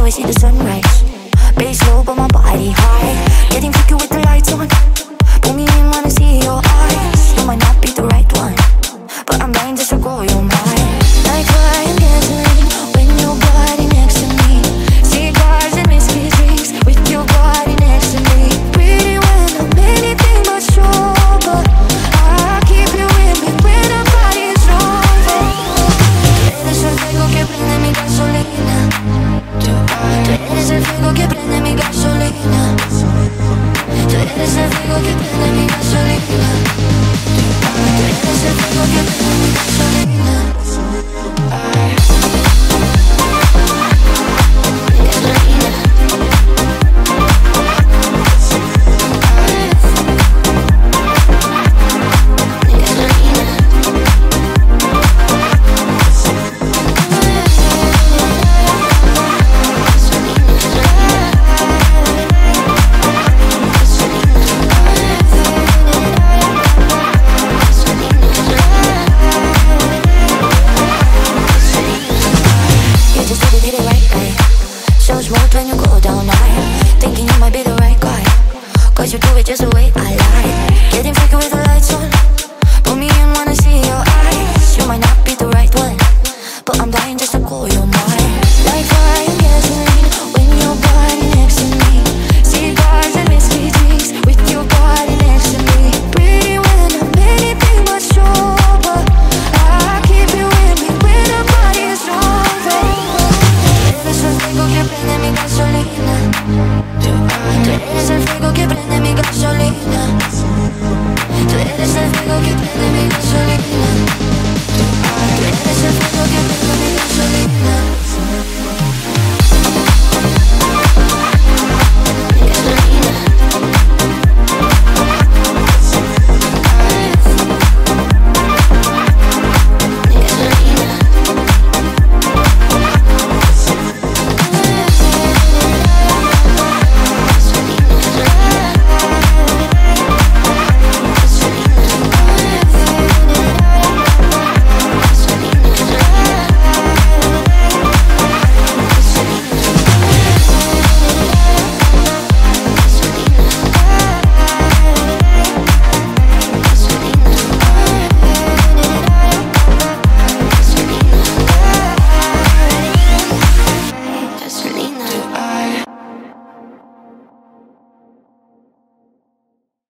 I see the sunrise. Base low but my body high. Getting freaky with the lights on. Pull me in, wanna see your eyes. You might not be the right one, but I'm dying just to grow your mind.